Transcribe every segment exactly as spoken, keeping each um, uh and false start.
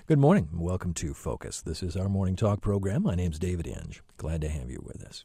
Good morning. Welcome to Focus. This is our morning talk program. My name's David Inge. Glad to have you with us.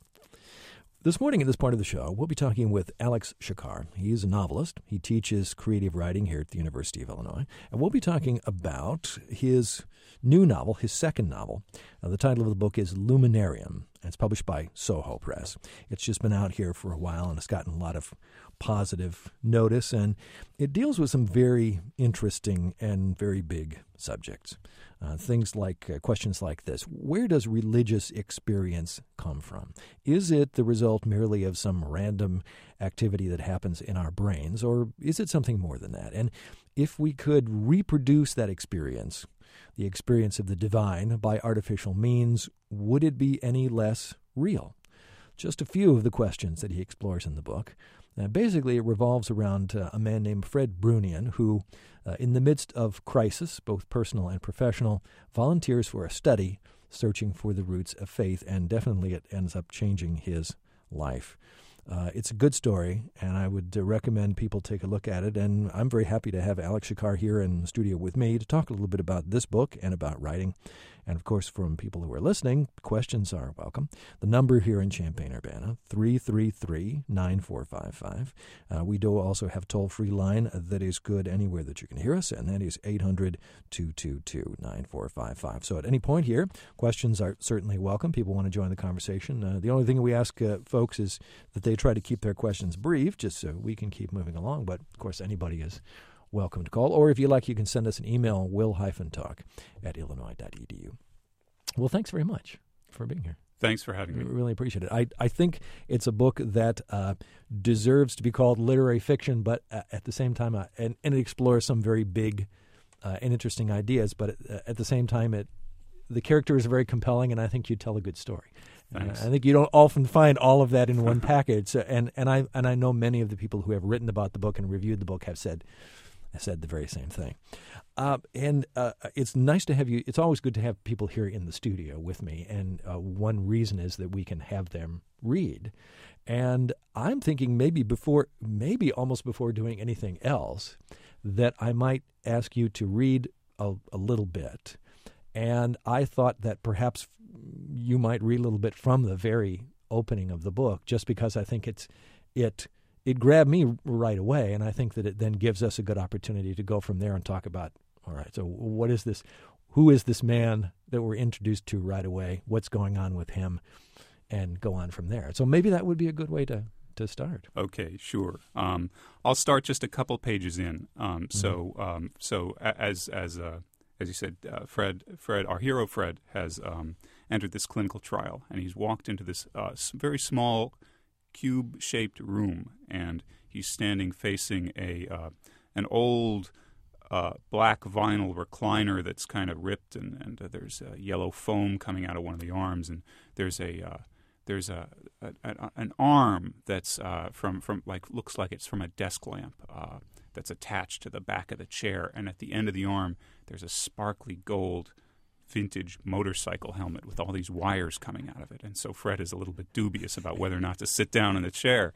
This morning in this part of the show, we'll be talking with Alex Shakar. He is a novelist. He teaches creative writing here at the University of Illinois. And we'll be talking about his new novel, his second novel. Uh, the title of the book is Luminarium. And it's published by Soho Press. It's just been out here for a while, and it's gotten a lot of positive notice. And it deals with some very interesting and very big subjects. Uh, things like, uh, questions like this. Where does religious experience come from? Is it the result merely of some random activity that happens in our brains, or is it something more than that? And if we could reproduce that experience, the experience of the divine, by artificial means, would it be any less real? Just a few of the questions that he explores in the book. Uh, basically, it revolves around uh, a man named Fred Brunian, who, uh, in the midst of crisis, both personal and professional, volunteers for a study searching for the roots of faith, and definitely it ends up changing his life. Uh, it's a good story, and I would uh, recommend people take a look at it. And I'm very happy to have Alex Shakar here in the studio with me to talk a little bit about this book and about writing. And, of course, from people who are listening, questions are welcome. The number here in Champaign-Urbana, three three three, nine four five five. Uh, we do also have a toll-free line that is good anywhere that you can hear us, and that is eight hundred, two two two, nine four five five. So at any point here, questions are certainly welcome. People want to join the conversation. Uh, the only thing we ask uh, folks is that they try to keep their questions brief, just so we can keep moving along. But, of course, anybody is welcome to call. Or if you like, you can send us an email, will-talk at illinois dot e d u. Well, thanks very much for being here. Thanks for having me. We really appreciate it. I, I think it's a book that uh, deserves to be called literary fiction, but uh, at the same time, uh, and, and it explores some very big uh, and interesting ideas, but uh, at the same time, it the characters are very compelling, and I think you tell a good story. Thanks. Uh, I think you don't often find all of that in one package, so, and, and, I, and I know many of the people who have written about the book and reviewed the book have said said the very same thing. Uh, and uh, it's nice to have you. It's always good to have people here in the studio with me. And uh, one reason is that we can have them read. And I'm thinking maybe before, maybe almost before doing anything else, that I might ask you to read a, a little bit. And I thought that perhaps you might read a little bit from the very opening of the book, just because I think it's it. It grabbed me right away, and I think that it then gives us a good opportunity to go from there and talk about, all right, so what is this, who is this man that we're introduced to right away, what's going on with him, and go on from there. So maybe that would be a good way to, to start. Okay, sure. Um, I'll start just a couple pages in. Um, so, mm-hmm. um, so as as uh, as you said, uh, Fred, Fred, our hero Fred, has um, entered this clinical trial, and he's walked into this uh, very small cube-shaped room, and he's standing facing a uh, an old uh, black vinyl recliner that's kind of ripped, and, and uh, there's uh, yellow foam coming out of one of the arms, and there's a uh, there's a, a, a an arm that's uh, from from like looks like it's from a desk lamp uh, that's attached to the back of the chair, and at the end of the arm there's a sparkly gold vintage motorcycle helmet with all these wires coming out of it. And so Fred is a little bit dubious about whether or not to sit down in the chair.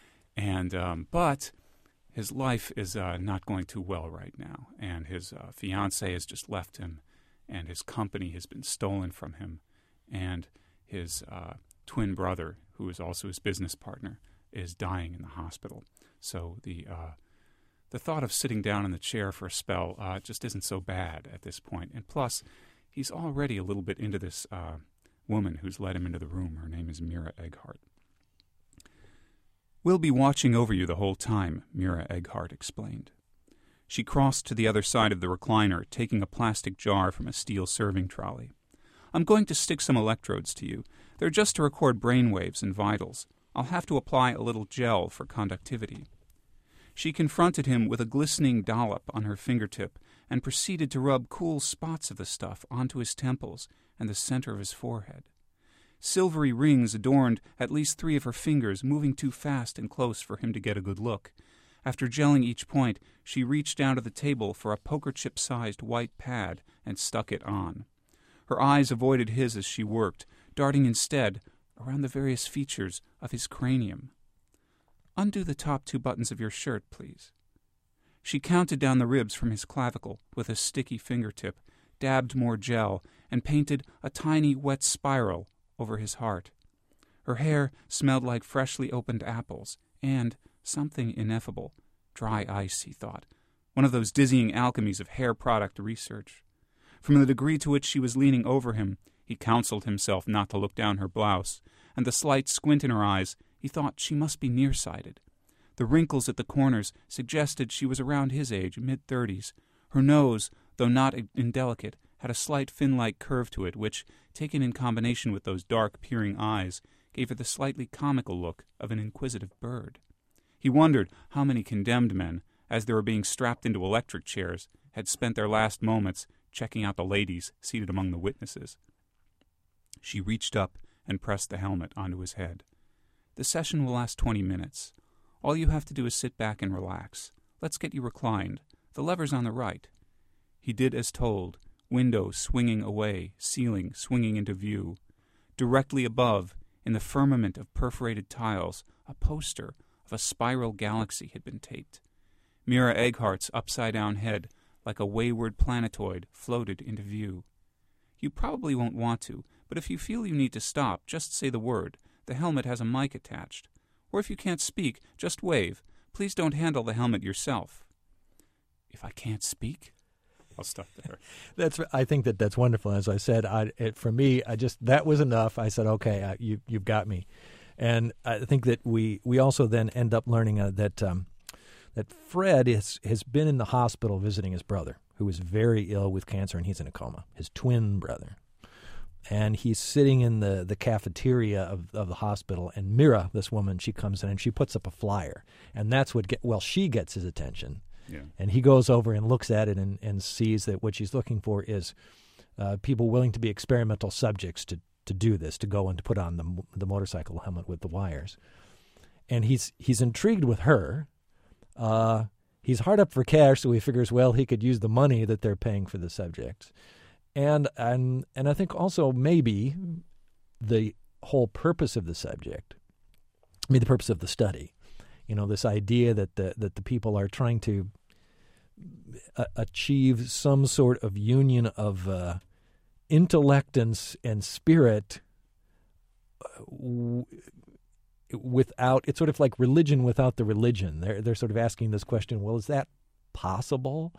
And um, but his life is uh, not going too well right now. And his uh, fiancée has just left him, and his company has been stolen from him. And his uh, twin brother, who is also his business partner, is dying in the hospital. So the uh, the thought of sitting down in the chair for a spell uh, just isn't so bad at this point. And plus, he's already a little bit into this uh, woman who's led him into the room. Her name is Mira Egghardt. "We'll be watching over you the whole time," Mira Egghardt explained. She crossed to the other side of the recliner, taking a plastic jar from a steel serving trolley. "I'm going to stick some electrodes to you. They're just to record brain waves and vitals. I'll have to apply a little gel for conductivity." She confronted him with a glistening dollop on her fingertip and proceeded to rub cool spots of the stuff onto his temples and the center of his forehead. Silvery rings adorned at least three of her fingers, moving too fast and close for him to get a good look. After gelling each point, she reached down to the table for a poker chip-sized white pad and stuck it on. Her eyes avoided his as she worked, darting instead around the various features of his cranium. "Undo the top two buttons of your shirt, please." She counted down the ribs from his clavicle with a sticky fingertip, dabbed more gel, and painted a tiny wet spiral over his heart. Her hair smelled like freshly opened apples, and something ineffable. Dry ice, he thought. One of those dizzying alchemies of hair product research. From the degree to which she was leaning over him, he counseled himself not to look down her blouse, and the slight squint in her eyes, he thought she must be nearsighted. The wrinkles at the corners suggested she was around his age, mid-thirties. Her nose, though not indelicate, had a slight fin-like curve to it, which, taken in combination with those dark, peering eyes, gave her the slightly comical look of an inquisitive bird. He wondered how many condemned men, as they were being strapped into electric chairs, had spent their last moments checking out the ladies seated among the witnesses. She reached up and pressed the helmet onto his head. The session will last twenty minutes. All you have to do is sit back and relax. Let's get you reclined. The lever's on the right. He did as told, window swinging away, ceiling swinging into view. Directly above, in the firmament of perforated tiles, a poster of a spiral galaxy had been taped. Mira Egghart's upside-down head, like a wayward planetoid, floated into view. You probably won't want to, but if you feel you need to stop, just say the word. The helmet has a mic attached. Or if you can't speak, just wave. Please don't handle the helmet yourself. If I can't speak? I'll stop there. That's. I think that that's wonderful. As I said, I, it, for me, I just that was enough. I said, okay, I, you you've got me, and I think that we we also then end up learning uh, that um, that Fred is, has been in the hospital visiting his brother, who is very ill with cancer, and he's in a coma. His twin brother, and he's sitting in the, the cafeteria of, of the hospital. And Mira, this woman, she comes in and she puts up a flyer, and that's what get well she gets his attention. Yeah. And he goes over and looks at it and, and sees that what she's looking for is uh, people willing to be experimental subjects to, to do this, to go and to put on the the motorcycle helmet with the wires. And he's he's intrigued with her. Uh, he's hard up for cash, so he figures, well, he could use the money that they're paying for the subjects. And and and I think also maybe the whole purpose of the subject, I mean the purpose of the study, you know, this idea that the that the people are trying to uh, achieve some sort of union of uh, intellect and and spirit w- without, it's sort of like religion without the religion. They're they're sort of asking this question: well, is that possible?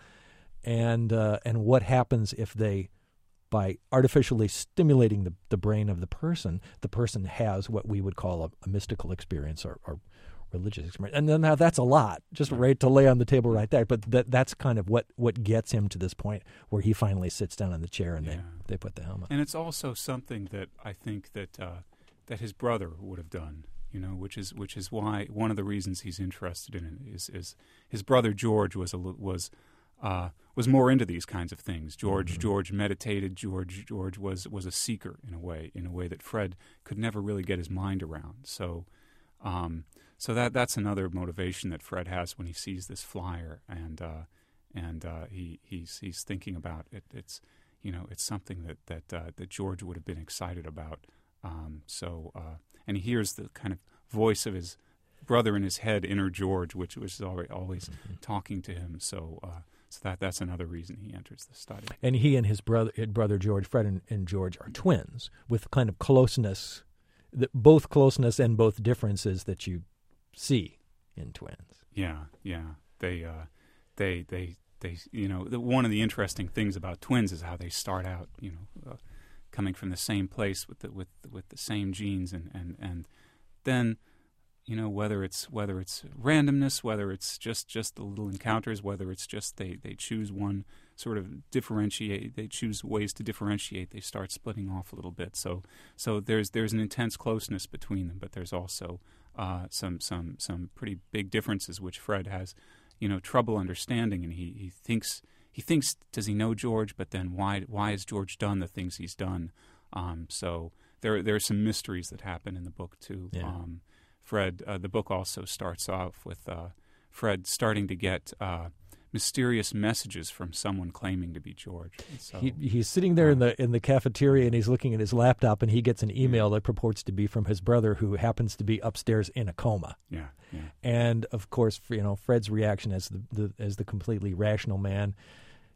And uh, and what happens if they, by artificially stimulating the, the brain of the person, the person has what we would call a, a mystical experience or, or religious experience. And then now that's a lot, just right to lay on the table right there. But that that's kind of what, what gets him to this point where he finally sits down in the chair and yeah. they, they put the helmet. And it's also something that I think that uh, that his brother would have done, you know, which is which is why one of the reasons he's interested in it is, is his brother George was a, was uh, was more into these kinds of things. George mm-hmm. George meditated. George George was was a seeker in a way, in a way that Fred could never really get his mind around. So. Um, So that that's another motivation that Fred has when he sees this flyer, and uh, and uh, he he's he's thinking about it. It's you know it's something that that uh, that George would have been excited about. Um, so uh, and he hears the kind of voice of his brother in his head, inner George, which was always always mm-hmm. talking to him. So uh, so that that's another reason he enters the study. And he and his brother his brother George, Fred and, and George are twins with kind of closeness, the, both closeness and both differences that you see in twins. Yeah, yeah. They, uh, they, they, they. You know, the, one of the interesting things about twins is how they start out. You know, uh, coming from the same place with the with with the same genes, and, and, and then, you know, whether it's whether it's randomness, whether it's just just the little encounters, whether it's just they, they choose one sort of differentiate. They choose ways to differentiate. They start splitting off a little bit. So so there's there's an intense closeness between them, but there's also Uh, some some some pretty big differences, which Fred has, you know, trouble understanding, and he, he thinks he thinks does he know George? But then why why has George done the things he's done? Um, so there there are some mysteries that happen in the book too. Yeah. Um, Fred, uh, the book also starts off with uh, Fred starting to get uh, mysterious messages from someone claiming to be George. So, he, he's sitting there uh, in the in the cafeteria, and he's looking at his laptop, and he gets an email yeah. that purports to be from his brother, who happens to be upstairs in a coma. Yeah, yeah. And of course, you know, Fred's reaction as the, the as the completely rational man,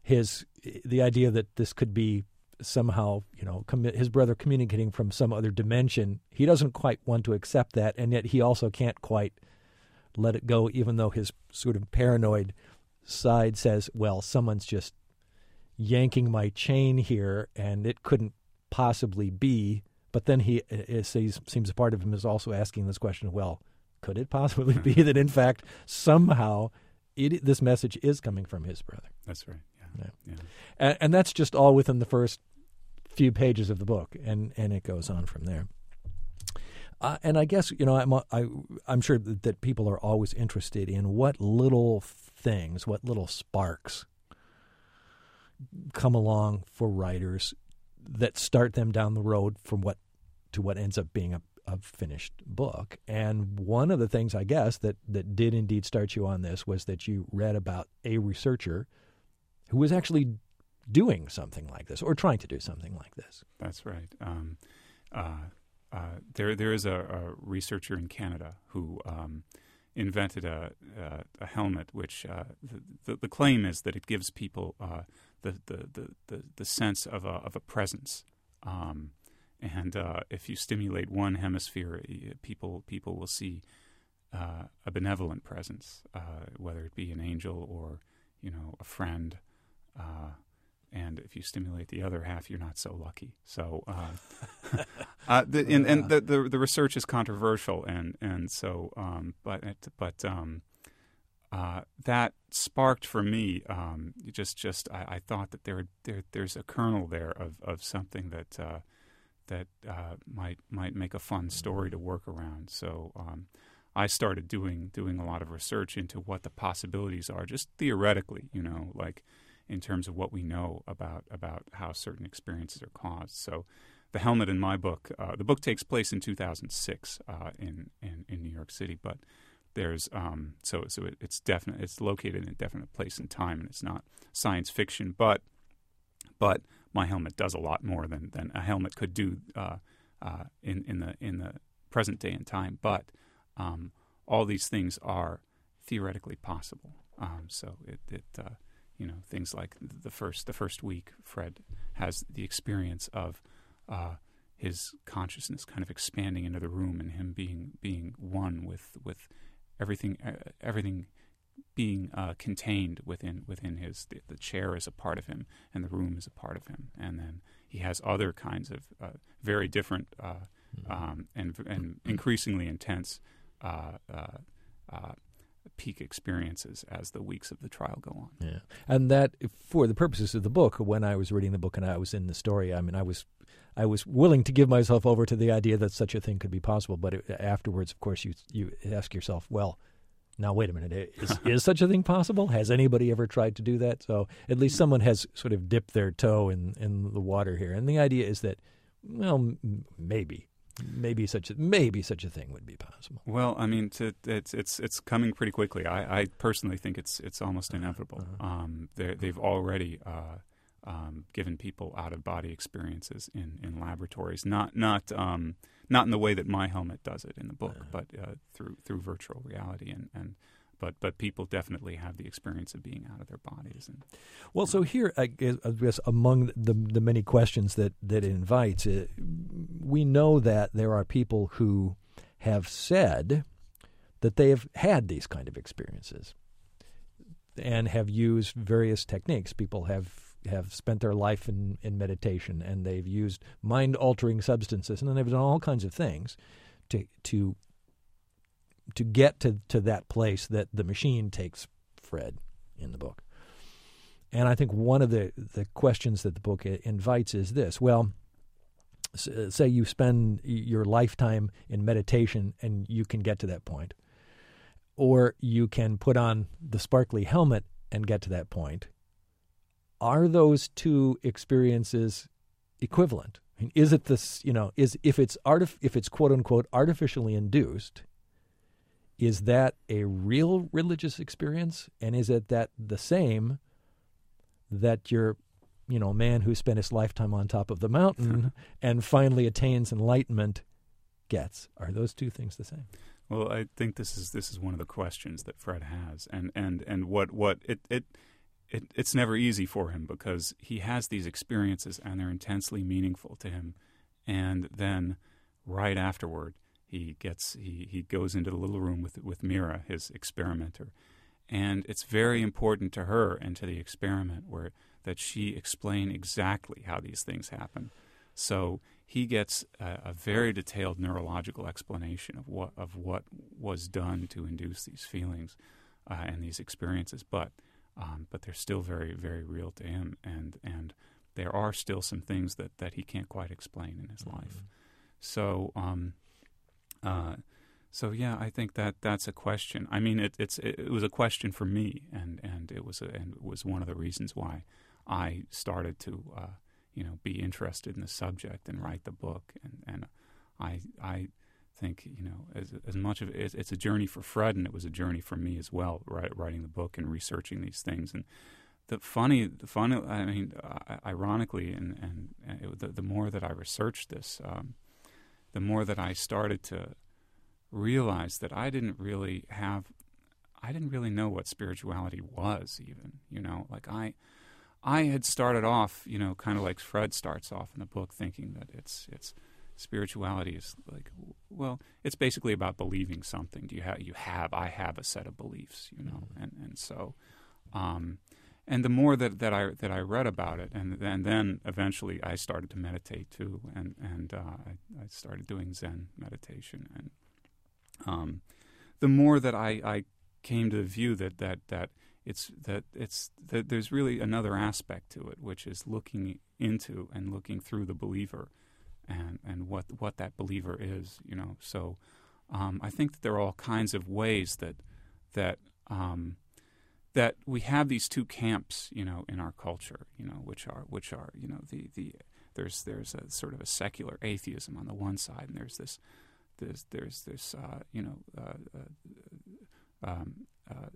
his the idea that this could be somehow, you know, commi- his brother communicating from some other dimension. He doesn't quite want to accept that, and yet he also can't quite let it go, even though his sort of paranoid side says, well, someone's just yanking my chain here, and it couldn't possibly be. But then he it seems, seems a part of him is also asking this question, well, could it possibly be that, in fact, somehow it, this message is coming from his brother? That's right. Yeah. Yeah. Yeah. And, and that's just all within the first few pages of the book, and, and it goes on from there. Uh, and I guess, you know, I'm, I, I'm sure that people are always interested in what little things, what little sparks come along for writers that start them down the road from what to what ends up being a, a finished book. And one of the things, I guess, that, that did indeed start you on this was that you read about a researcher who was actually doing something like this or trying to do something like this. That's right. Um, uh, uh, there, there is a, a researcher in Canada who um, invented a, a, a helmet, which uh, the, the, the claim is that it gives people uh, the, the, the, the, the sense of a, of a presence. Um, and uh, if you stimulate one hemisphere, people people will see uh, a benevolent presence, uh, whether it be an angel or, you know, a friend. Uh, and if you stimulate the other half, you're not so lucky. So, uh, uh, the, and, and the, the the research is controversial, and and so, um, but it, but um, uh, that sparked for me um, just just I, I thought that there there there's a kernel there of, of something that uh, that uh, might might make a fun story to work around. So. Um, I started doing doing a lot of research into what the possibilities are, just theoretically, you know, like in terms of what we know about about how certain experiences are caused. So the helmet in my book, uh, the book takes place in two thousand six uh, in, in in New York City, but there's um, so so it, it's definite it's located in a definite place and time, and it's not science fiction, but but my helmet does a lot more than, than a helmet could do uh, uh, in in the in the present day and time, but Um, all these things are theoretically possible. Um, so it, it uh, you know, things like the first the first week, Fred has the experience of uh, his consciousness kind of expanding into the room and him being being one with with everything uh, everything being uh, contained within within his the, the chair is a part of him and the room is a part of him. And then he has other kinds of uh, very different uh, um, and and increasingly intense. Uh, uh, uh, peak experiences as the weeks of the trial go on. Yeah, and that, for the purposes of the book, when I was reading the book and I was in the story, I mean, I was, I was willing to give myself over to the idea that such a thing could be possible. But it, afterwards, of course, you you ask yourself, well, now wait a minute, is is such a thing possible? Has anybody ever tried to do that? So at least someone has sort of dipped their toe in in the water here, and the idea is that, well, m- maybe. Maybe such a maybe such a thing would be possible. Well, I mean, to, it's it's it's coming pretty quickly. I, I personally think it's it's almost inevitable. Uh-huh. Um, they've already uh, um, given people out of body experiences in, in laboratories, not not um, not in the way that my helmet does it in the book, uh-huh. but uh, through through virtual reality and. and But but people definitely have the experience of being out of their bodies. And, well, so here, I guess, I guess among the the many questions that, that it invites, uh, we know that there are people who have said that they have had these kind of experiences and have used various techniques. People have, have spent their life in, in meditation, and they've used mind-altering substances, and then they've done all kinds of things to to to get to, to that place that the machine takes Fred in the book. And I think one of the, the questions that the book invites is this. Well, say you spend your lifetime in meditation and you can get to that point. Or you can put on the sparkly helmet and get to that point. Are those two experiences equivalent? I mean, is it this, you know, is if it's artif- if it's quote unquote artificially induced, is that a real religious experience? And is it that the same that your, you know, man who spent his lifetime on top of the mountain and finally attains enlightenment gets? Are those two things the same? Well, I think this is this is one of the questions that Fred has, and and, and what what it, it it, it's never easy for him because he has these experiences and they're intensely meaningful to him. And then right afterward, he gets he, he goes into the little room with with Mira, his experimenter, and it's very important to her and to the experiment where that she explain exactly how these things happen. So he gets a, a very detailed neurological explanation of what of what was done to induce these feelings uh, and these experiences, but um, but they're still very very real to him, and and there are still some things that, that he can't quite explain in his mm-hmm. life. So. Um, Uh, so yeah, I think that that's a question. I mean, it, it's it, it was a question for me, and, and it was a, and it was one of the reasons why I started to uh, you know be interested in the subject and write the book. And, and I I think you know as as much of it, it's a journey for Fred, and it was a journey for me as well, right, writing the book and researching these things. And the funny, the fun, I mean, uh, ironically, and and it, the, the more that I researched this. Um, the more that I started to realize that I didn't really have, I didn't really know what spirituality was even, you know, like I, I had started off, you know, kind of like Fred starts off in the book thinking that it's, it's spirituality is like, well, it's basically about believing something. Do you have, you have, I have a set of beliefs, you know, and, and so, um, And the more that, that I that I read about it, and and then eventually I started to meditate too, and and uh, I, I started doing Zen meditation, and um, the more that I, I came to the view that, that, that it's that it's that there's really another aspect to it, which is looking into and looking through the believer, and and what what that believer is, you know. So um, I think that there are all kinds of ways that that. Um, that we have these two camps, you know, in our culture, you know, which are, which are, you know, the, the there's there's a sort of a secular atheism on the one side, and there's this, there's there's this, uh, you know, uh, uh, um, uh,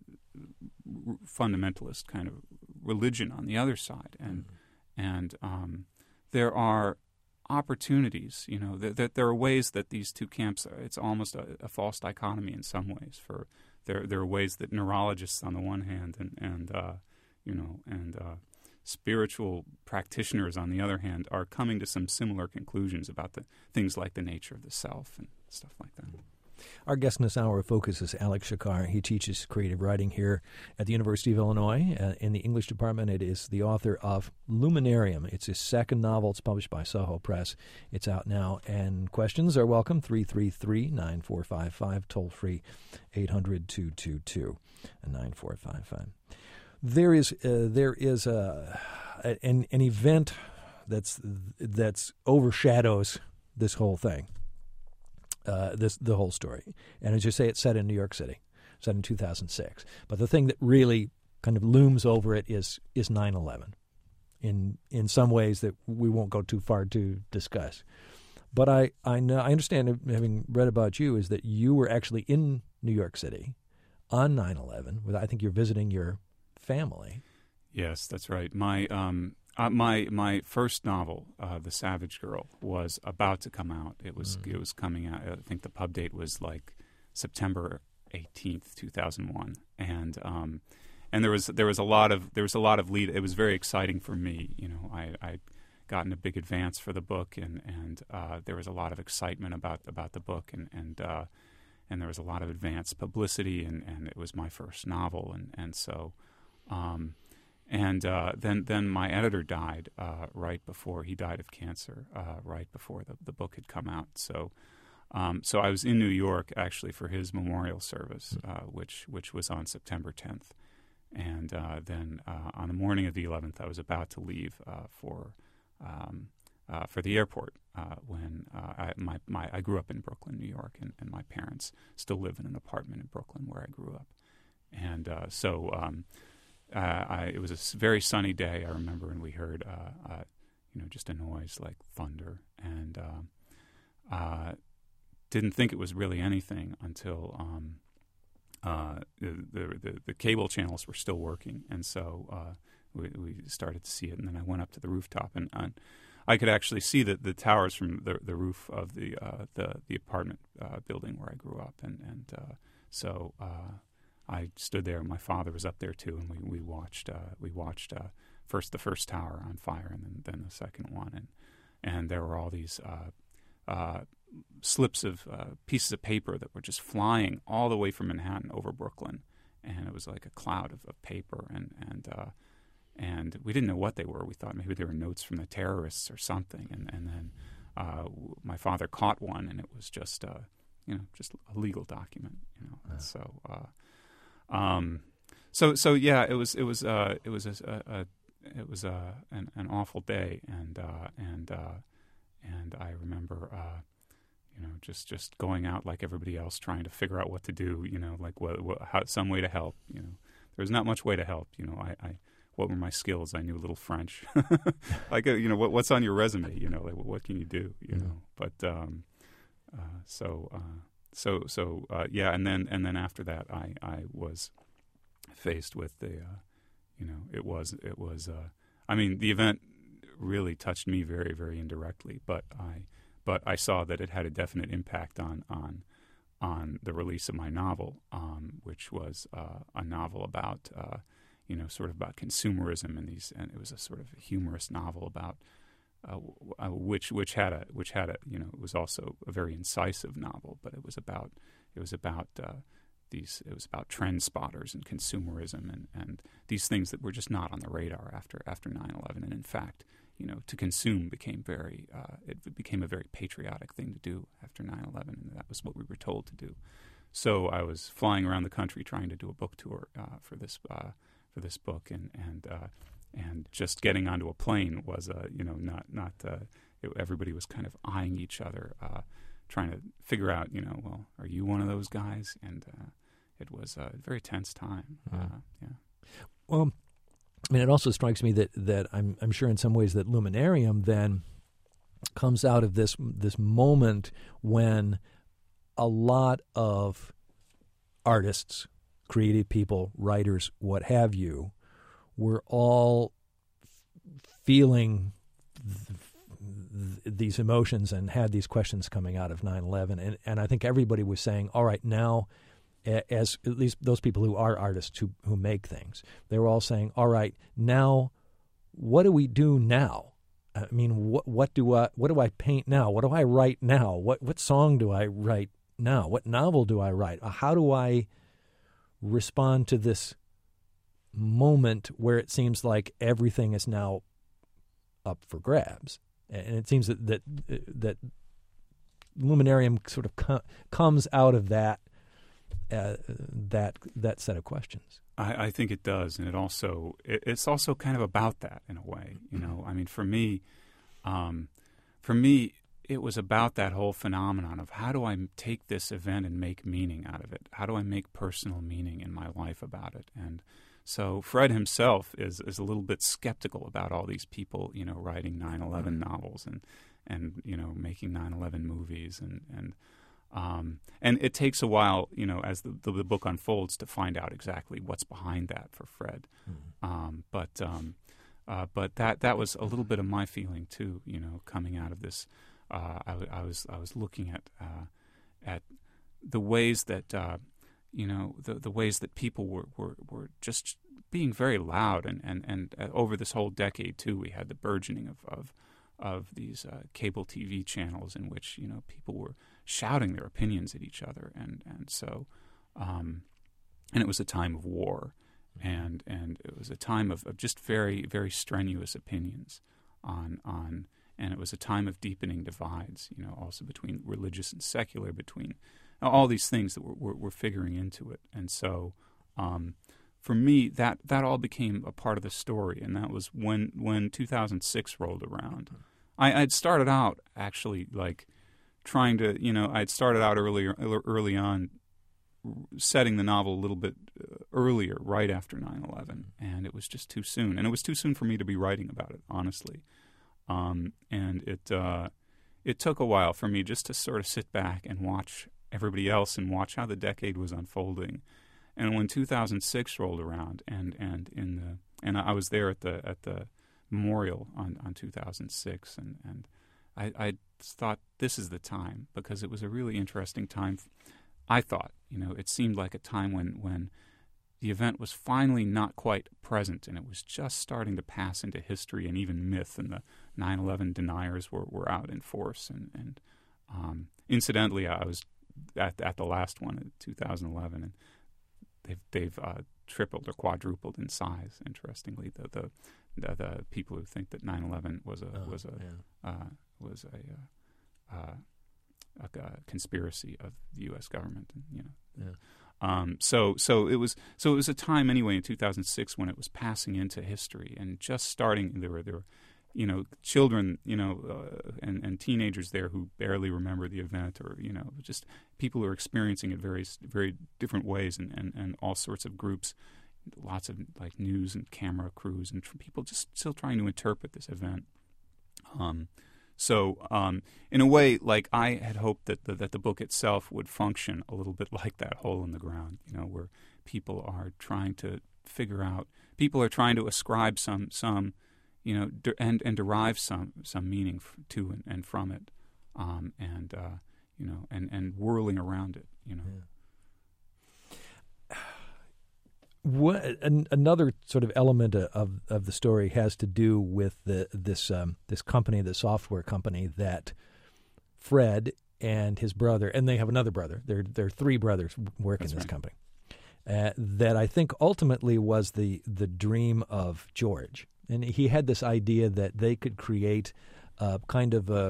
fundamentalist kind of religion on the other side, and mm-hmm. and um, there are opportunities, you know, that, that there are ways that these two camps, are, it's almost a, a false dichotomy in some ways for. There, there are ways that neurologists, on the one hand, and and uh, you know, and uh, spiritual practitioners, on the other hand, are coming to some similar conclusions about the things like the nature of the self and stuff like that. Our guest in this hour of focus is Alex Shakar. He teaches creative writing here at the University of Illinois uh, in the English department. It is the author of Luminarium. It's his second novel. It's published by Soho Press. It's out now. And questions are welcome. three three three, nine four five five, toll free, eight hundred, two two two, nine four five five. There is uh, there is a, an an event that's that's overshadows this whole thing. Uh, this the whole story. And as you say, it's set in New York City, set in two thousand six. But the thing that really kind of looms over it is is nine eleven in in some ways that we won't go too far to discuss. But I, I know I understand, having read about you, is that you were actually in New York City on nine eleven. With, I think you're visiting your family. Yes, that's right. My um Uh, my my first novel, uh, The Savage Girl, was about to come out. It was mm. it was coming out. I think the pub date was like September eighteenth, two thousand one, and um, and there was there was a lot of there was a lot of lead. It was very exciting for me. You know, I I'd gotten a big advance for the book, and and uh, there was a lot of excitement about about the book, and and uh, and there was a lot of advance publicity, and, and it was my first novel, and and so. Um, And uh, then, then my editor died uh, right before he died of cancer, uh, right before the, the book had come out. So, um, so I was in New York actually for his memorial service, uh, which which was on September tenth. And uh, then uh, on the morning of the eleventh, I was about to leave uh, for um, uh, for the airport uh, when uh, I, my my I grew up in Brooklyn, New York, and, and my parents still live in an apartment in Brooklyn where I grew up, and uh, so. Um, Uh, I, it was a very sunny day, I remember, and we heard, uh, uh, you know, just a noise like thunder, and uh, uh, didn't think it was really anything until um, uh, the, the the cable channels were still working, and so uh, we, we started to see it. And then I went up to the rooftop, and, and I could actually see the, the towers from the the roof of the uh, the the apartment uh, building where I grew up, and and uh, so. Uh, I stood there. My father was up there too, and we we watched uh, we watched uh, first the first tower on fire, and then then the second one, and and there were all these uh, uh, slips of uh, pieces of paper that were just flying all the way from Manhattan over Brooklyn, and it was like a cloud of, of paper, and and uh, and we didn't know what they were. We thought maybe they were notes from the terrorists or something, and and then uh, my father caught one, and it was just uh, you know just a legal document, you know, and so. Uh, Um, so so yeah, it was it was uh, it was a, a, a it was a, an, an awful day, and uh, and uh, and I remember uh, you know just, just going out like everybody else, trying to figure out what to do, you know, like what, what how some way to help. You know, there was not much way to help. You know, I, I what were my skills? I knew a little French, like uh, you know what what's on your resume? You know, like what can you do? You mm-hmm. know, but um, uh, so. Uh, So so uh, yeah, and then and then after that, I, I was faced with the, uh, you know, it was it was. Uh, I mean, the event really touched me very very indirectly, but I but I saw that it had a definite impact on on on the release of my novel, um, which was uh, a novel about uh, you know sort of about consumerism and these, and it was a sort of humorous novel about. Uh, which which had a which had a you know it was also a very incisive novel, but it was about it was about uh, these it was about trend spotters and consumerism and, and these things that were just not on the radar after after nine eleven, and in fact you know to consume became very uh, it became a very patriotic thing to do after nine eleven, and that was what we were told to do. So I was flying around the country trying to do a book tour uh, for this uh, for this book, and and. Uh, And just getting onto a plane was, uh, you know, not not. Uh, it, everybody was kind of eyeing each other, uh, trying to figure out, you know, well, are you one of those guys? And uh, it was a very tense time. Mm. Uh, yeah. Well, I mean, it also strikes me that that I'm I'm sure in some ways that Luminarium then comes out of this this moment when a lot of artists, creative people, writers, what have you, were all feeling th- th- these emotions and had these questions coming out of nine eleven. And, and I think everybody was saying, all right, now, as at least those people who are artists who, who make things, they were all saying, all right, now, what do we do now? I mean, what what do I what do I paint now? What do I write now? What what song do I write now? What novel do I write? How do I respond to this moment where it seems like everything is now up for grabs, and it seems that that, that Luminarium sort of com- comes out of that uh, that that set of questions. I, I think it does, and it also it, it's also kind of about that in a way. You know, I mean, for me, um, for me, it was about that whole phenomenon of how do I take this event and make meaning out of it? How do I make personal meaning in my life about it? And so Fred himself is, is a little bit skeptical about all these people, you know, writing nine eleven novels and, and you know, making nine eleven movies. And and, um, and it takes a while, you know, as the, the, the book unfolds to find out exactly what's behind that for Fred. Mm-hmm. Um, but um, uh, but that, that was a little bit of my feeling, too, you know, coming out of this. Uh, I, I was I was looking at uh, at the ways that uh, you know the the ways that people were, were, were just being very loud, and, and, and over this whole decade too, we had the burgeoning of of, of these uh, cable T V channels in which you know people were shouting their opinions at each other, and and so um, and it was a time of war, and and it was a time of, of just very very strenuous opinions on on. And it was a time of deepening divides, you know, also between religious and secular, between all these things that were, were, were figuring into it. And so um, for me, that, that all became a part of the story. And that was when, when two thousand six rolled around. I had started out actually like trying to, you know, I'd started out earlier, early on setting the novel a little bit earlier, right after nine eleven. And it was just too soon. And it was too soon for me to be writing about it, honestly. Um, and it uh, it took a while for me just to sort of sit back and watch everybody else and watch how the decade was unfolding. And when two thousand six rolled around, and, and in the and I was there at the at the memorial on, on two thousand six, and and I, I thought this is the time, because it was a really interesting time. I thought, you know, it seemed like a time when when the event was finally not quite present, and it was just starting to pass into history and even myth, and the nine eleven deniers were, were out in force. And, and um, incidentally, I was at, at the last one in two thousand eleven, and they've, they've uh, tripled or quadrupled in size, interestingly, the the, the, the people who think that nine eleven was a, oh, was a, yeah. uh, was a, uh, a, a conspiracy of the U S government, and, you know. Yeah. Um, so, so it was. So it was a time anyway in two thousand six when it was passing into history and just starting. There were there, were, you know, children, you know, uh, and and teenagers there who barely remember the event, or you know, just people who are experiencing it very very different ways, and, and, and all sorts of groups, lots of like news and camera crews, and tr- people just still trying to interpret this event. Um, So, um, in a way, like I had hoped that the, that the book itself would function a little bit like that hole in the ground, you know, where people are trying to figure out, people are trying to ascribe some, some, you know, de- and and derive some some meaning f- to and, and from it, um, and uh, you know, and, and whirling around it, you know. Yeah. What, an, another sort of element of of the story has to do with the this um, this company, the software company that Fred and his brother, and they have another brother. There there are three brothers work That's in this right. company. Uh, that I think ultimately was the the dream of George, and he had this idea that they could create a kind of a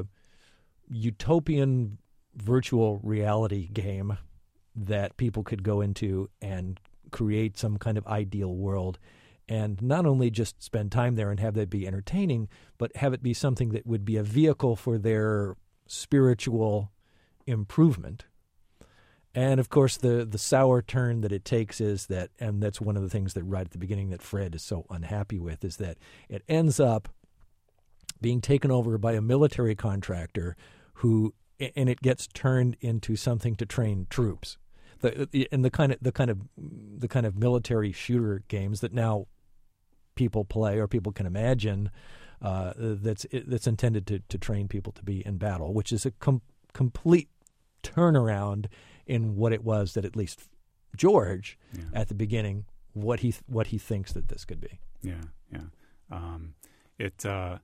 utopian virtual reality game that people could go into and create some kind of ideal world, and not only just spend time there and have that be entertaining, but have it be something that would be a vehicle for their spiritual improvement. And of course, the the sour turn that it takes is that, and that's one of the things that right at the beginning that Fred is so unhappy with, is that it ends up being taken over by a military contractor who, and it gets turned into something to train troops. The, and the kind of the kind of the kind of military shooter games that now people play or people can imagine, uh, that's that's intended to, to train people to be in battle, which is a com- complete turnaround in what it was that at least George Yeah. at the beginning what he what he thinks that this could be. Yeah, yeah. Um, it uh,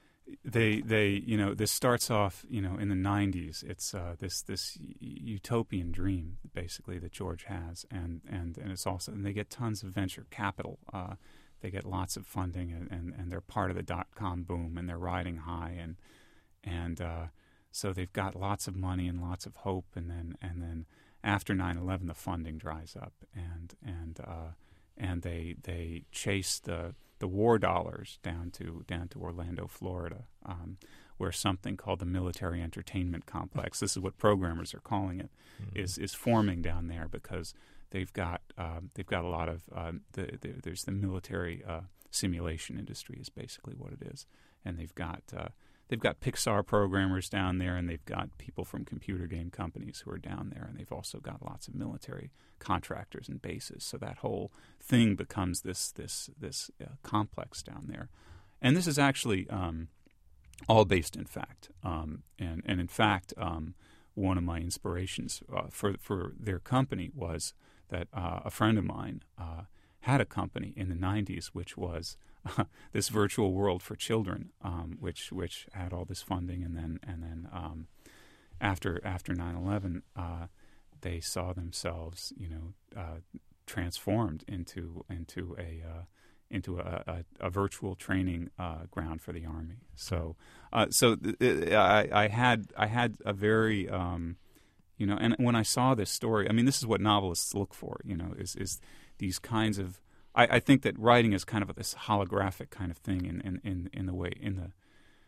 they they you know this starts off you know in the nineties. It's uh, this this utopian dream basically that George has, and and and it's also and they get tons of venture capital. Uh, they get lots of funding, and, and, and they're part of the dot com boom, and they're riding high, and and uh, so they've got lots of money and lots of hope, and then and then after nine eleven the funding dries up, and and uh, and they they chase the the war dollars down to down to Orlando, Florida, um, where something called the Military Entertainment Complex, this is what programmers are calling it, mm-hmm. is is forming down there, because they've got um, they've got a lot of uh, the, the, there's the military uh, simulation industry is basically what it is, and they've got uh, they've got Pixar programmers down there, and they've got people from computer game companies who are down there, and they've also got lots of military contractors and bases. So that whole thing becomes this this this uh, complex down there, and this is actually um, all based in fact. Um, and and in fact, um, one of my inspirations uh, for for their company was that uh, a friend of mine uh, had a company in the nineties, which was uh, this virtual world for children, um, which which had all this funding, and then and then um, after after nine eleven, uh, they saw themselves, you know, uh, transformed into into a uh, into a, a, a virtual training uh, ground for the Army. So uh, so th- I, I had I had a very um, you know, and when I saw this story, I mean, this is what novelists look for, you know, is is these kinds of. I, I think that writing is kind of this holographic kind of thing in in, in, in the way in the.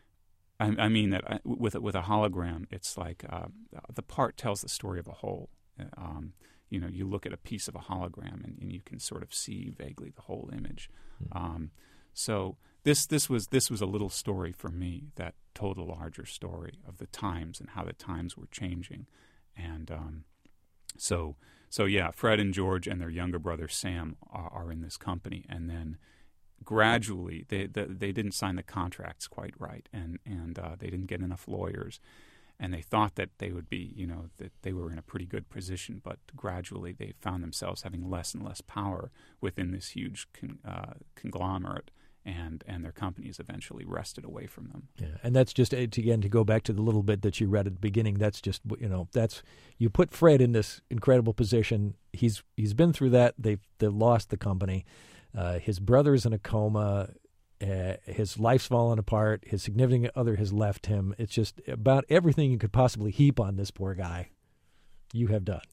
I, I mean that I, with with a hologram, it's like uh, the part tells the story of a whole. Um, you know, you look at a piece of a hologram, and, and you can sort of see vaguely the whole image. Mm-hmm. Um, so this this was this was a little story for me that told a larger story of the times and how the times were changing. And um, so, so yeah, Fred and George and their younger brother Sam are, are in this company, and then gradually they, they they didn't sign the contracts quite right, and and uh, they didn't get enough lawyers, and they thought that they would be, you know, that they were in a pretty good position, but gradually they found themselves having less and less power within this huge con, uh, conglomerate, and and their companies eventually wrested away from them. Yeah, and that's just, again, to go back to the little bit that you read at the beginning, that's just, you know, that's, you put Fred in this incredible position. He's he's been through that. They've, they've lost the company. Uh, his brother's in a coma. Uh, his life's fallen apart. His significant other has left him. It's just about everything you could possibly heap on this poor guy, you have done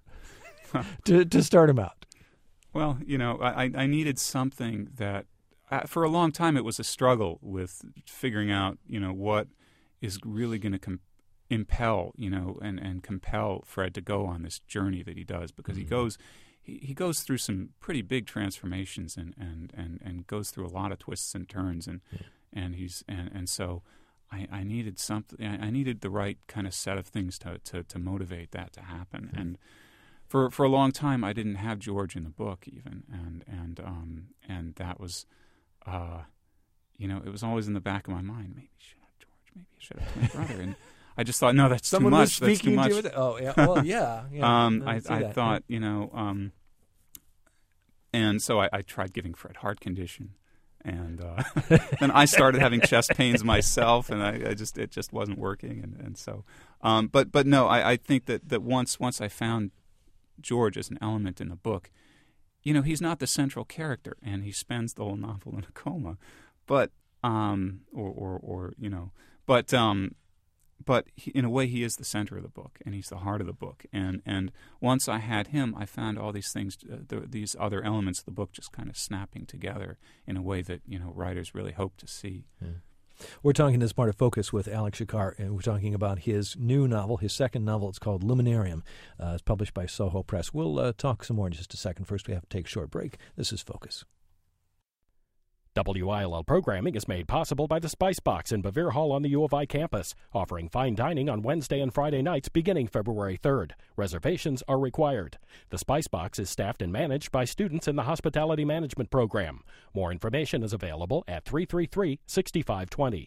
to to start him out. Well, you know, I, I needed something that, uh, for a long time, it was a struggle with figuring out, you know, what is really going to com- impel, you know, and, and compel Fred to go on this journey that he does, because mm-hmm. he goes... He, he goes through some pretty big transformations and, and, and, and goes through a lot of twists and turns, and yeah. and he's and, and so I, I needed something. I needed the right kind of set of things to, to, to motivate that to happen. Mm-hmm. And for for a long time, I didn't have George in the book even, and and um and that was, uh, you know, it was always in the back of my mind. Maybe I should have George. Maybe I should have my brother. And I just thought, no, that's Someone too much. was speaking that's too to much. you. Oh, yeah. Well, yeah. yeah um, I, I, I thought, you know, um, and so I, I tried giving Fred heart condition, and uh, then I started having chest pains myself, and I, I just it just wasn't working, and and so, um, but but no, I, I think that, that once once I found George as an element in the book, you know, he's not the central character, and he spends the whole novel in a coma, but um, or or, or you know, but um. But he, in a way, he is the center of the book, and he's the heart of the book. And and once I had him, I found all these things, uh, the, these other elements of the book, just kind of snapping together in a way that, you know, writers really hope to see. Yeah. We're talking as part of Focus with Alex Shakar, and we're talking about his new novel, his second novel. It's called Luminarium. Uh, it's published by Soho Press. We'll uh, talk some more in just a second. First, we have to take a short break. This is Focus. W I L L programming is made possible by the Spice Box in Bevere Hall on the U of I campus, offering fine dining on Wednesday and Friday nights beginning February third. Reservations are required. The Spice Box is staffed and managed by students in the Hospitality Management Program. More information is available at three three three, six five two zero.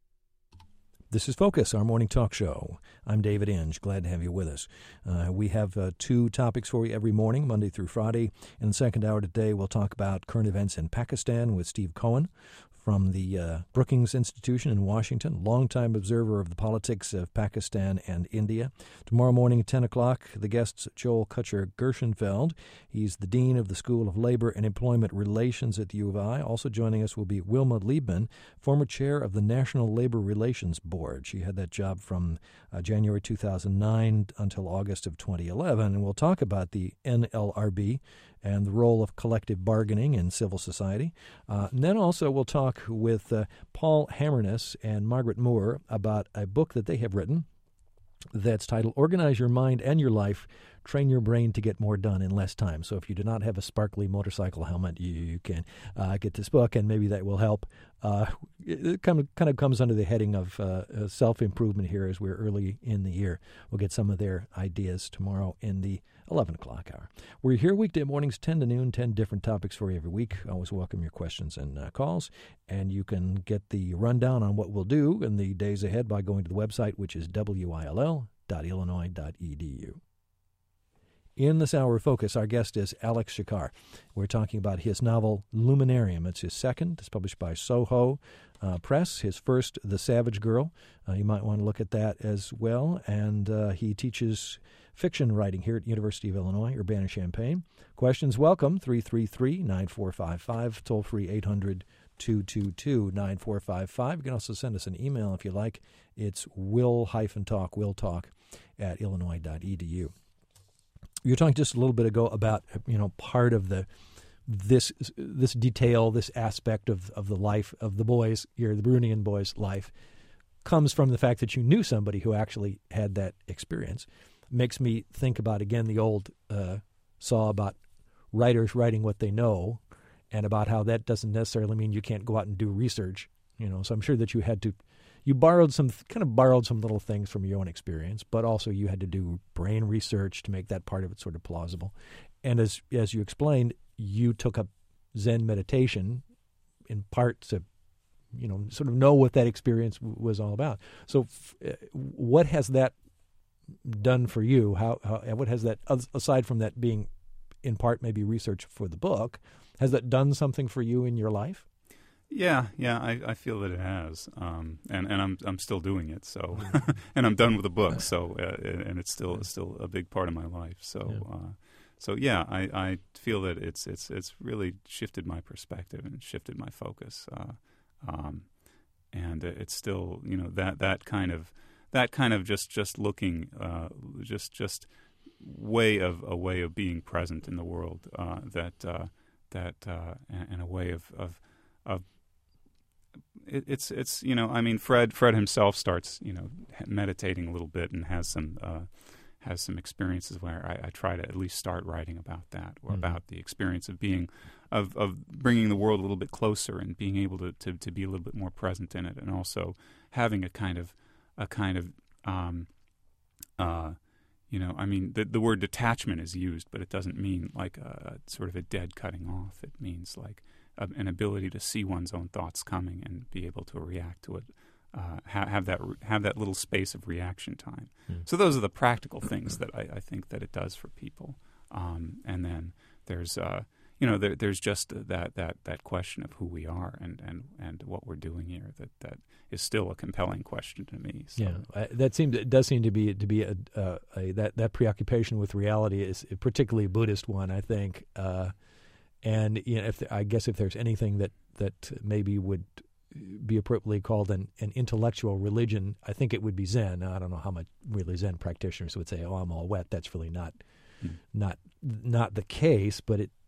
This is Focus, our morning talk show. I'm David Inge. Glad to have you with us. Uh, we have uh, two topics for you every morning, Monday through Friday. In the second hour today, we'll talk about current events in Pakistan with Steve Cohen from the uh, Brookings Institution in Washington, longtime observer of the politics of Pakistan and India. Tomorrow morning at ten o'clock, the guest's Joel Kutcher-Gershenfeld. He's the Dean of the School of Labor and Employment Relations at the U of I. Also joining us will be Wilma Liebman, former chair of the National Labor Relations Board. She had that job from uh, January two thousand nine until August of twenty eleven, and we'll talk about the N L R B and the role of collective bargaining in civil society. Uh, and then also we'll talk with uh, Paul Hammerness and Margaret Moore about a book that they have written that's titled Organize Your Mind and Your Life, Train Your Brain to Get More Done in Less Time. So if you do not have a sparkly motorcycle helmet, you, you can uh, get this book, and maybe that will help. Uh, it kind of, kind of comes under the heading of uh, self-improvement here as we're early in the year. We'll get some of their ideas tomorrow in the eleven o'clock hour. We're here weekday mornings, ten to noon, ten different topics for you every week. I always welcome your questions and uh, calls, and you can get the rundown on what we'll do in the days ahead by going to the website, which is W I L L dot illinois dot e d u. In this hour of Focus, our guest is Alex Shakar. We're talking about his novel, Luminarium. It's his second. It's published by Soho uh, Press. His first, The Savage Girl. Uh, you might want to look at that as well. And uh, he teaches fiction writing here at University of Illinois, Urbana-Champaign. Questions, welcome, three three three, nine four five five, toll-free eight hundred, two two two, nine four five five. You can also send us an email if you like. It's will-talk, willtalk at illinois dot e d u. You were talking just a little bit ago about, you know, part of the this this detail, this aspect of, of the life of the boys here, the Brunian boys' life, comes from the fact that you knew somebody who actually had that experience. Makes me think about, again, the old uh, saw about writers writing what they know, and about how that doesn't necessarily mean you can't go out and do research. You know, so I'm sure that you had to, you borrowed some, kind of borrowed some little things from your own experience, but also you had to do brain research to make that part of it sort of plausible. And as as you explained, you took up Zen meditation in part to you know, sort of know what that experience w- was all about. So, f- uh, what has that done for you? How, how what has that, aside from that being in part maybe research for the book, has that done something for you in your life? Yeah, yeah, I, I feel that it has, um, and and I'm I'm still doing it. So, and I'm done with the book. So, uh, and it's still it's still a big part of my life. So, Yeah. uh, so yeah, I, I feel that it's it's it's really shifted my perspective and shifted my focus, uh, um, and it's still, you know, that that kind of that kind of just just looking uh, just just way of a way of being present in the world, uh, that uh, that uh, and, and a way of of of It, it's it's you know I mean Fred Fred himself starts you know meditating a little bit and has some uh, has some experiences where I, I try to at least start writing about that, or Mm-hmm. about the experience of being of, of bringing the world a little bit closer and being able to, to, to be a little bit more present in it, and also having a kind of a kind of um, uh, you know I mean the the word detachment is used, but it doesn't mean like a, sort of a dead cutting off. It means like an ability to see one's own thoughts coming and be able to react to it, uh, ha- have that have that little space of reaction time. Mm. So those are the practical things that I, I think that it does for people. Um, and then there's uh, you know there, there's just that that that question of who we are and, and, and what we're doing here. That, that is still a compelling question to me. So. Yeah, uh, that seems it does seem to be to be a, uh, a that that preoccupation with reality is a particularly a Buddhist one, I think. Uh, And you know, if I guess if there's anything that, that maybe would be appropriately called an, an intellectual religion, I think it would be Zen. Now, I don't know how much really Zen practitioners would say, "Oh, I'm all wet." That's really not Hmm. not not the case, but it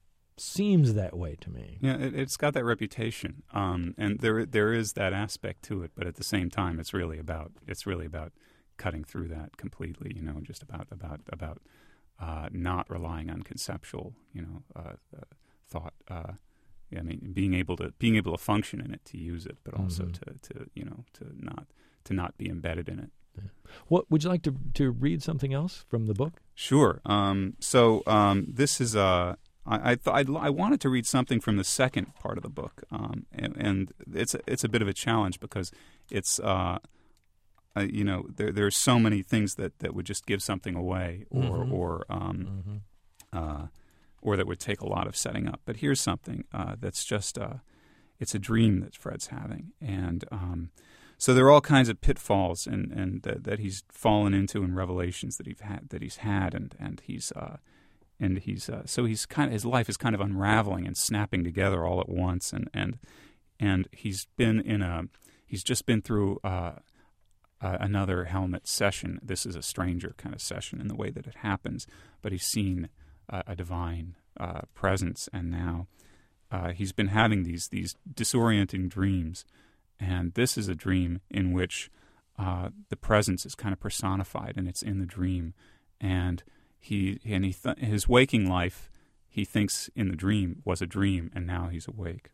seems that way to me. Yeah, it, it's got that reputation, um, and there there is that aspect to it. But at the same time, it's really about it's really about cutting through that completely. You know, just about about about. Uh, not relying on conceptual, you know, uh, uh, thought. Uh, I mean, being able to being able to function in it, to use it, but also Mm-hmm. to, to you know to not to not be embedded in it. Yeah. What would you like to to read something else from the book? Sure. Um, so um, this is uh, I I, th- I I wanted to read something from the second part of the book, um, and, and it's a, it's a bit of a challenge because it's. Uh, Uh, you know, there there are so many things that, that would just give something away, or Mm-hmm. or um, Mm-hmm. uh, or that would take a lot of setting up. But here's something uh, that's just uh, it's a dream that Fred's having, and um, so there are all kinds of pitfalls and and that, that he's fallen into in revelations that he's had that he's had, and and he's uh, and he's uh, so he's kind of his life is kind of unraveling and snapping together all at once, and and and he's been in a he's just been through. Uh, Uh, another helmet session. This is a stranger kind of session in the way that it happens, but he's seen uh, a divine uh, presence, and now uh, he's been having these these disorienting dreams, and this is a dream in which uh, the presence is kind of personified, and it's in the dream, and he and he th- his waking life he thinks in the dream was a dream, and now he's awake,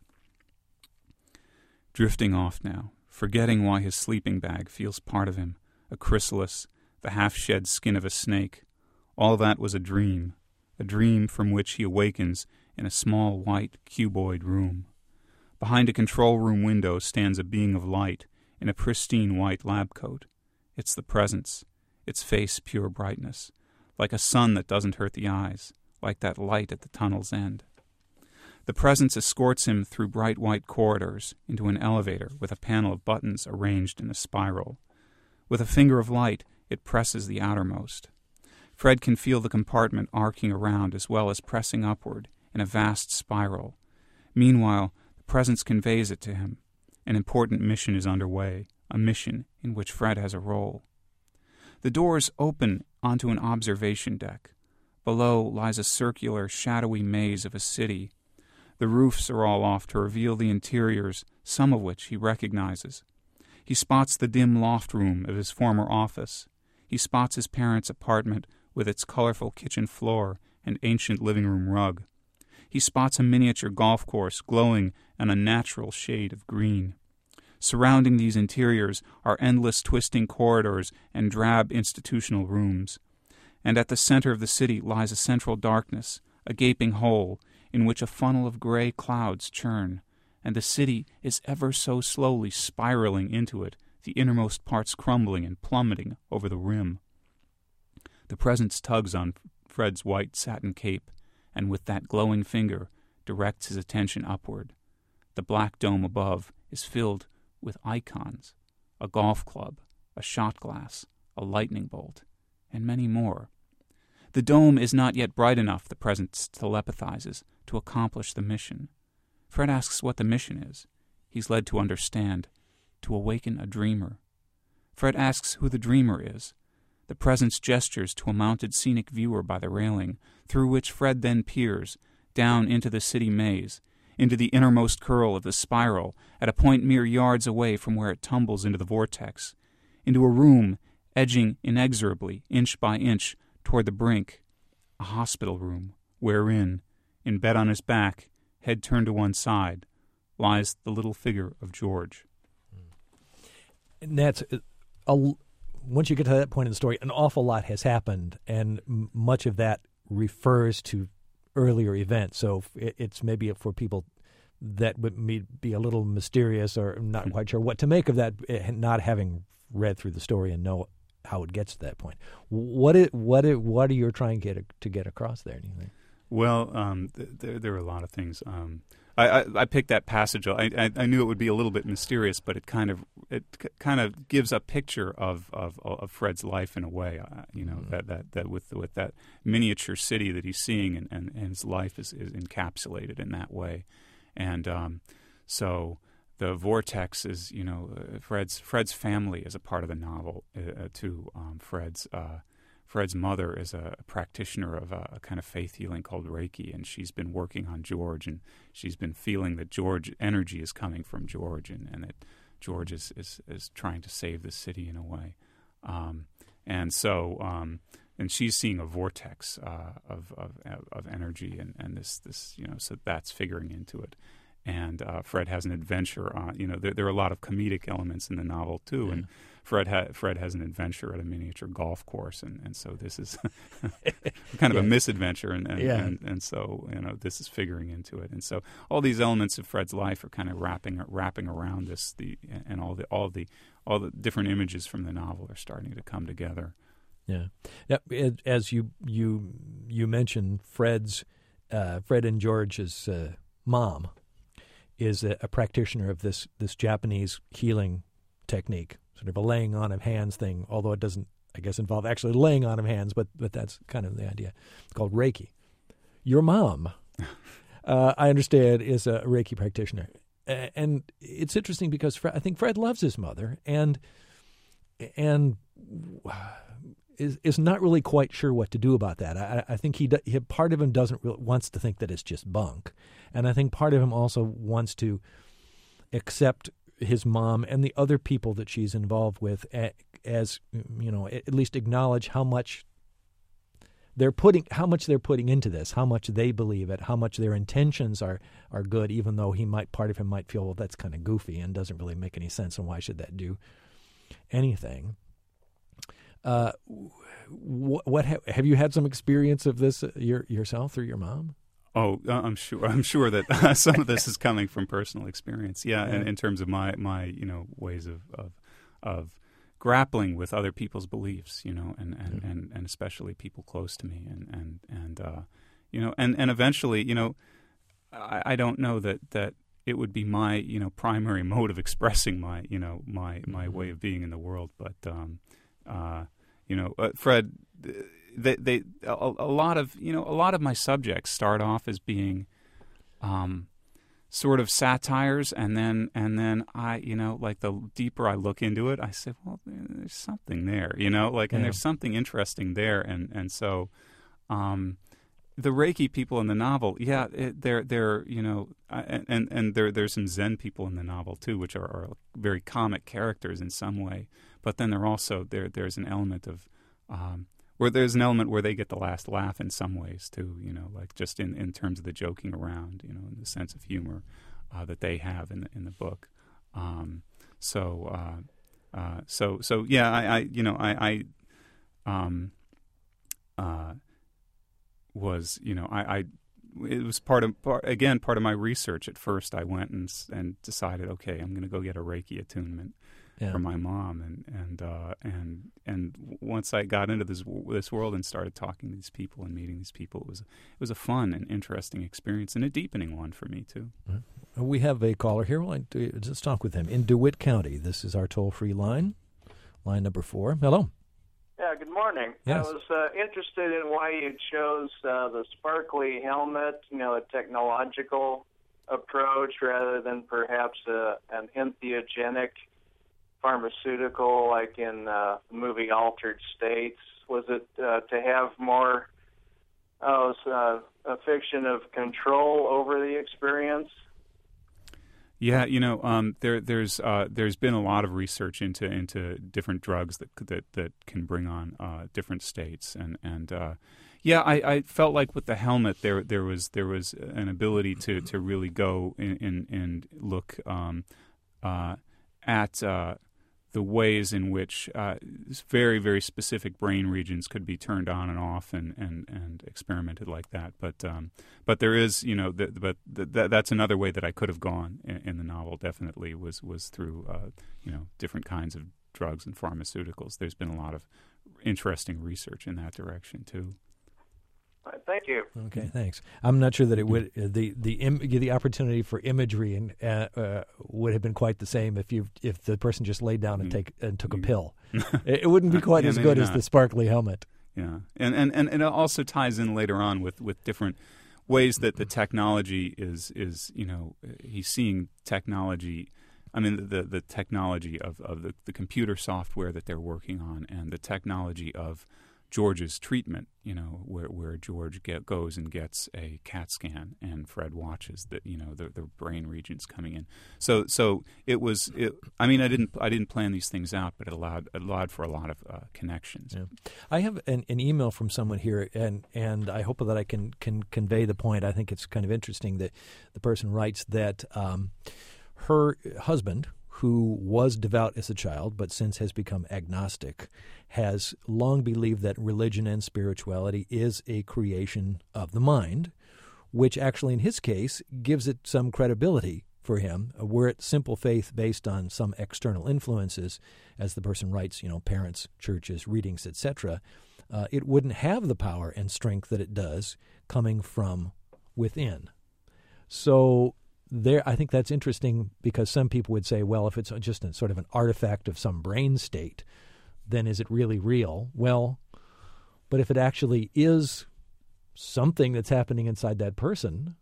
drifting off now. Forgetting why his sleeping bag feels part of him, a chrysalis, the half-shed skin of a snake. All that was a dream, a dream from which he awakens in a small white cuboid room. Behind a control room window stands a being of light in a pristine white lab coat. It's the presence, its face pure brightness, like a sun that doesn't hurt the eyes, like that light at the tunnel's end. The presence escorts him through bright white corridors into an elevator with a panel of buttons arranged in a spiral. With a finger of light, it presses the outermost. Fred can feel the compartment arcing around as well as pressing upward in a vast spiral. Meanwhile, the presence conveys it to him. An important mission is underway, a mission in which Fred has a role. The doors open onto an observation deck. Below lies a circular, shadowy maze of a city. The roofs are all off to reveal the interiors, some of which he recognizes. He spots the dim loft room of his former office. He spots his parents' apartment with its colorful kitchen floor and ancient living room rug. He spots a miniature golf course glowing in a natural shade of green. Surrounding these interiors are endless twisting corridors and drab institutional rooms. And at the center of the city lies a central darkness, a gaping hole, in which a funnel of gray clouds churn, and the city is ever so slowly spiraling into it, the innermost parts crumbling and plummeting over the rim. The presence tugs on Fred's white satin cape, and with that glowing finger directs his attention upward. The black dome above is filled with icons, a golf club, a shot glass, a lightning bolt, and many more. The dome is not yet bright enough, the presence telepathizes, to accomplish the mission. Fred asks what the mission is. He's led to understand, to awaken a dreamer. Fred asks who the dreamer is. The presence gestures to a mounted scenic viewer by the railing, through which Fred then peers, down into the city maze, into the innermost curl of the spiral, at a point mere yards away from where it tumbles into the vortex, into a room edging inexorably, inch by inch, toward the brink, a hospital room, wherein, in bed on his back, head turned to one side, lies the little figure of George. And that's a, once you get to that point in the story, an awful lot has happened, and m- much of that refers to earlier events. So it, it's maybe for people that would be a little mysterious or not quite sure what to make of that, not having read through the story and know how it gets to that point. What it, what it, what are you trying to get to get across there? Do you think? Well, um, th- there there are a lot of things. Um, I, I, I picked that passage. I, I I knew it would be a little bit mysterious, but it kind of it c- kind of gives a picture of, of, of Fred's life in a way. Uh, you know, mm-hmm. that, that, that with with that miniature city that he's seeing, and, and, and his life is, is encapsulated in that way, and um, so. The vortex is, you know, uh, Fred's Fred's family is a part of the novel uh, too. Um, Fred's uh, Fred's mother is a, a practitioner of a, a kind of faith healing called Reiki, and she's been working on George, and she's been feeling that George energy is coming from George, and, and that George is, is is trying to save the city in a way, um, and so um, and she's seeing a vortex uh, of, of of energy, and, and this this you know so that's figuring into it. And uh, Fred has an adventure on, you know, there, there are a lot of comedic elements in the novel, too. Yeah. And Fred ha- Fred has an adventure at a miniature golf course. And, and so this is kind of yeah. a misadventure. And and, yeah. and and so, you know, this is figuring into it. And so all these elements of Fred's life are kind of wrapping wrapping around this, the and all the all the all the different images from the novel are starting to come together. Yeah. Now, as you you you mentioned, Fred's uh, Fred and George's uh, mom is a, a practitioner of this this Japanese healing technique, sort of a laying on of hands thing, although it doesn't, I guess, involve actually laying on of hands, but but that's kind of the idea. It's called Reiki. Your mom, uh, I understand, is a Reiki practitioner. And it's interesting because Fred, I think Fred loves his mother and and is is not really quite sure what to do about that. I, I think he, he part of him doesn't really, wants to think that it's just bunk, and I think part of him also wants to accept his mom and the other people that she's involved with as, you know, at least acknowledge how much they're putting how much they're putting into this, how much they believe it, how much their intentions are are good, even though he might part of him might feel, well, that's kind of goofy and doesn't really make any sense, and why should that do anything? Uh, what, what ha- have you had some experience of this your, yourself through your mom? Oh, I'm sure. I'm sure that uh, some of this is coming from personal experience. Yeah, yeah. In, in terms of my, my you know ways of, of of grappling with other people's beliefs, you know, and and, mm-hmm. and, and especially people close to me, and and and uh, you know, and, and eventually, you know, I, I don't know that, that it would be my you know primary mode of expressing my you know my my mm-hmm. way of being in the world, but um, uh, you know, uh, Fred. They, they a, a lot of you know a lot of my subjects start off as being um, sort of satires, and then and then I you know like the deeper I look into it, I say, well, there's something there, you know, like, and yeah. there's something interesting there, and and so um, the Reiki people in the novel, yeah, it, they're they're you know, and and, and there there's some Zen people in the novel too, which are, are very comic characters in some way, but then they're also there there's an element of um, Where there's an element where they get the last laugh in some ways too, you know, like just in, in terms of the joking around, you know, and the sense of humor uh, that they have in the in the book. Um, so, uh, uh, so, so, yeah, I, I you know, I, I um, uh, was, you know, I, I it was part of part, again part of my research. At first, I went and and decided, okay, I'm going to go get a Reiki attunement yeah. for my mom, and and uh, and and once I got into this this world and started talking to these people and meeting these people, it was it was a fun and interesting experience and a deepening one for me too. Mm-hmm. We have a caller here. Well, let's talk with him in DeWitt County. This is our toll-free line, line number four. Hello. Yeah, good morning. Yes. I was uh, interested in why you chose uh, the sparkly helmet, you know, a technological approach rather than perhaps a, an entheogenic pharmaceutical like in uh, the movie Altered States. Was it uh, to have more oh, uh, a fiction of control over the experience? Yeah, you know, um, there, there's uh, there's been a lot of research into into different drugs that that, that can bring on uh, different states, and and uh, yeah, I, I felt like with the helmet there there was there was an ability to, to really go in, in and look um, uh, at uh, the ways in which uh, very very specific brain regions could be turned on and off and, and, and experimented like that. But um, but there is you know the, but the, the, that's another way that I could have gone in, in the novel. Definitely was was through uh, you know different kinds of drugs and pharmaceuticals. There's been a lot of interesting research in that direction too. Right, thank you. Okay, thanks. I'm not sure that it would uh, the the Im, the opportunity for imagery and uh, uh, would have been quite the same if you if the person just laid down and take and took a pill. it, it wouldn't be quite yeah, as good not. as the sparkly helmet. Yeah, and, and and and it also ties in later on with, with different ways that the technology is is you know he's seeing technology. I mean the the technology of of the, the computer software that they're working on and the technology of George's treatment, you know, where where George get, goes and gets a CAT scan, and Fred watches the, you know, the, the brain regions coming in. So so it was. It, I mean, I didn't I didn't plan these things out, but it allowed it allowed for a lot of uh, connections. Yeah. I have an, an email from someone here, and and I hope that I can can convey the point. I think it's kind of interesting that the person writes that um, her husband, who was devout as a child but since has become agnostic, has long believed that religion and spirituality is a creation of the mind, which actually in his case gives it some credibility for him. Were it simple faith based on some external influences, as the person writes, you know, parents, churches, readings, et cetera, uh, it wouldn't have the power and strength that it does coming from within. So there, I think that's interesting because some people would say, well, if it's just a, sort of an artifact of some brain state, then is it really real? Well, but if it actually is something that's happening inside that person,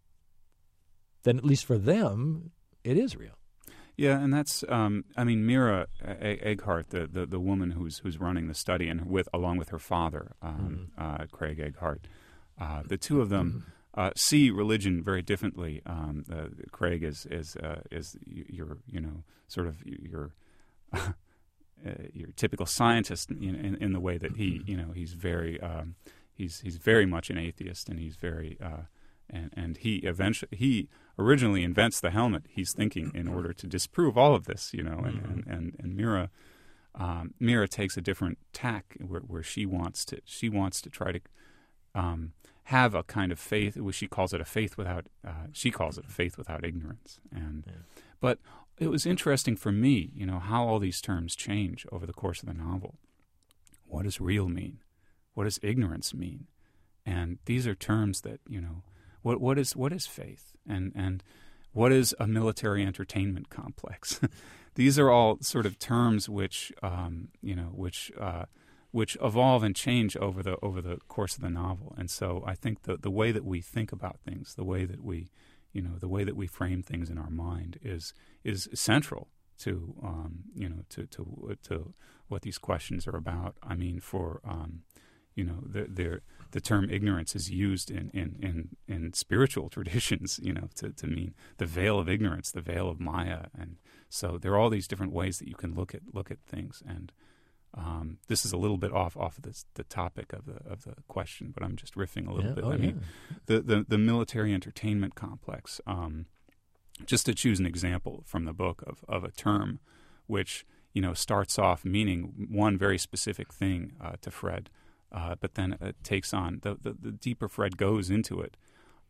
then at least for them, it is real. Yeah, and that's, um, I mean, Mira Egghardt, the, the, the woman who's who's running the study, and with along with her father, um, mm-hmm. uh, Craig Egghardt, uh, the two of them. Mm-hmm. Uh, see religion very differently. Um, uh, Craig is is uh, is your you know sort of your uh, your typical scientist in, in, in the way that he you know he's very um, he's he's very much an atheist, and he's very uh, and and he eventually he originally invents the helmet. He's thinking in order to disprove all of this, you know, and and and, and Mira um, Mira takes a different tack where, where she wants to she wants to try to. Um, have a kind of faith. She calls it a faith without. Uh, she calls it a faith without ignorance. And yeah. But it was interesting for me, you know, how all these terms change over the course of the novel. What does real mean? What does ignorance mean? And these are terms that you know. What what is what is faith? And and what is a military entertainment complex? These are all sort of terms which um, you know which. Uh, which evolve and change over the over the course of the novel. And so I think the the way that we think about things, the way that we, you know, the way that we frame things in our mind is is central to um, you know to to to what these questions are about. I mean, for um, you know, the the the term ignorance is used in in, in, in spiritual traditions, you know, to, to mean the veil of ignorance, the veil of Maya, and so there are all these different ways that you can look at look at things. And Um, this is a little bit off off of this, the topic of the of the question, but I'm just riffing a little yeah, bit. Oh, I mean, yeah. the, the the military entertainment complex. Um, just to choose an example from the book of, of a term, which you know starts off meaning one very specific thing uh, to Fred, uh, but then it takes on the, the the deeper Fred goes into it.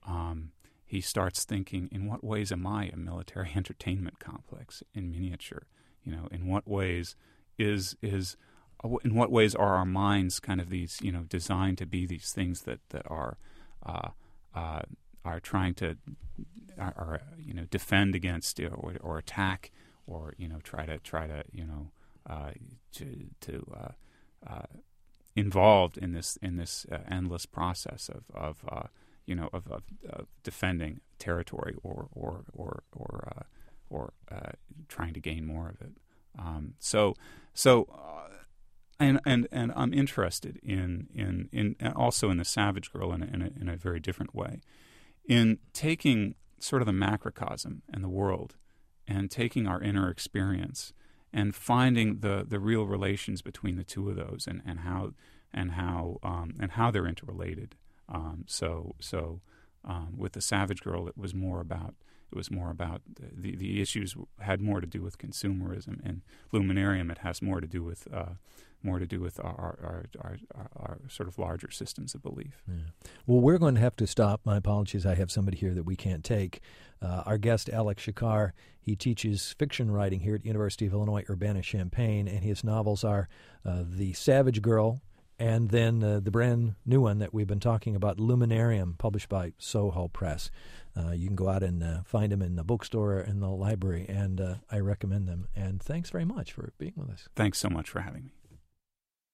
um, he starts thinking, in what ways am I a military entertainment complex in miniature? You know, in what ways is is in what ways are our minds kind of these, you know, designed to be these things that that are uh, uh, are trying to are, are you know defend against or, or attack or you know try to try to you know uh, to to uh, uh, involved in this in this uh, endless process of of uh, you know of, of, of defending territory or or or or uh, or uh, trying to gain more of it. Um, so so. Uh, And, and and I'm interested in in, in also in the Savage Girl in a, in, a, in a very different way, in taking sort of the macrocosm and the world, and taking our inner experience and finding the, the real relations between the two of those and, and how and how um, and how they're interrelated. Um, so so um, with the Savage Girl, it was more about it was more about the the issues had more to do with consumerism, and Luminarium it has more to do with. Uh, more to do with our our, our, our, our sort of larger systems of belief. Yeah. Well, we're going to have to stop. My apologies. I have somebody here that we can't take. Uh, our guest, Alex Shekar, he teaches fiction writing here at the University of Illinois Urbana-Champaign, and his novels are uh, The Savage Girl and then uh, the brand new one that we've been talking about, Luminarium, published by Soho Press. Uh, you can go out and uh, find them in the bookstore and the library, and uh, I recommend them. And thanks very much for being with us. Thanks so much for having me.